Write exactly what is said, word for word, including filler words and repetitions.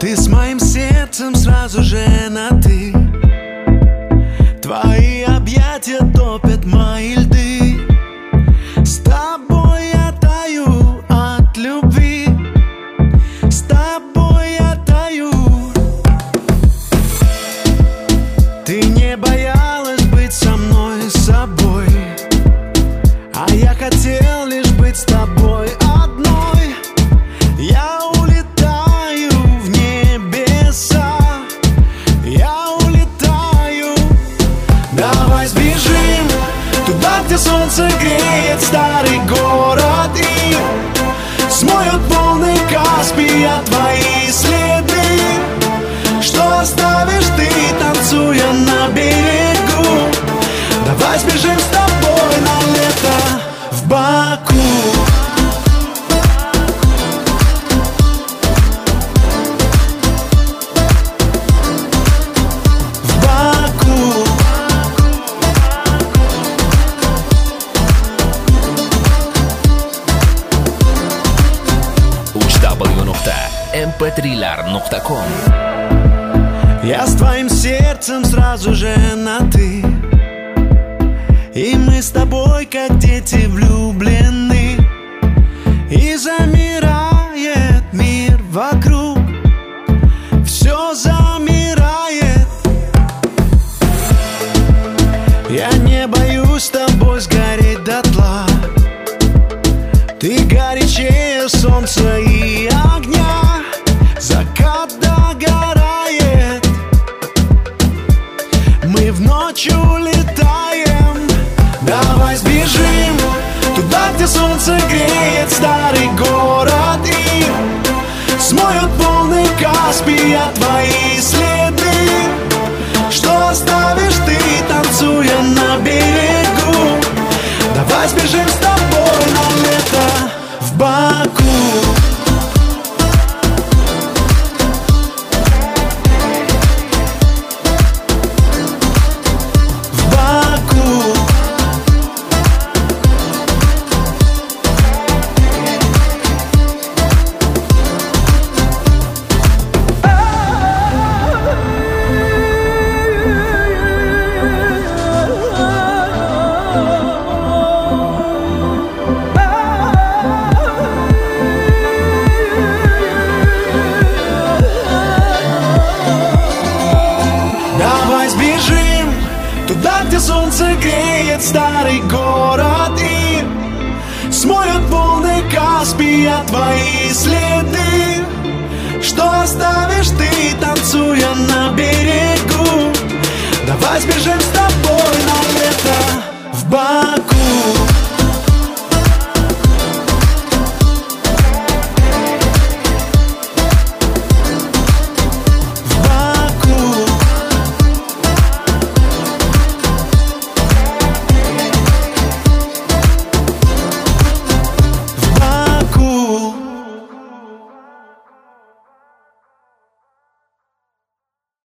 Ты с моим сердцем сразу же на «ты». Твои объятия топят мои льды. С тобой я таю от любви. С тобой я таю. Ты не боялась быть со мной собой, а я хотел лишь быть с тобой одной. Я улетаю в небеса, я улетаю. Давай сбежим туда, где солнце греет старый город, и смоют волны Каспия твои следы. Что оставишь ты, танцуя на берегу? Давай сбежим с тобой на лето в Баку. эм пэ триллер точка ком. Я с твоим сердцем сразу же на «ты», и мы с тобой как дети влюблены. И замирает мир вокруг, все замирает. Я не боюсь с тобой сгореть дотла. Ты горячее солнца и огня. Закат догорает, мы в ночь улетаем. Давай сбежим туда, где солнце греет старый город, и смоют волны Каспия твои следы. Что оставишь ты, танцуя на берегу? Давай сбежим с тобой на лето в Баку. Туда, где солнце греет старый город, и смоют волны Каспия твои следы. Что оставишь ты, танцуя на берегу? Давай сбежим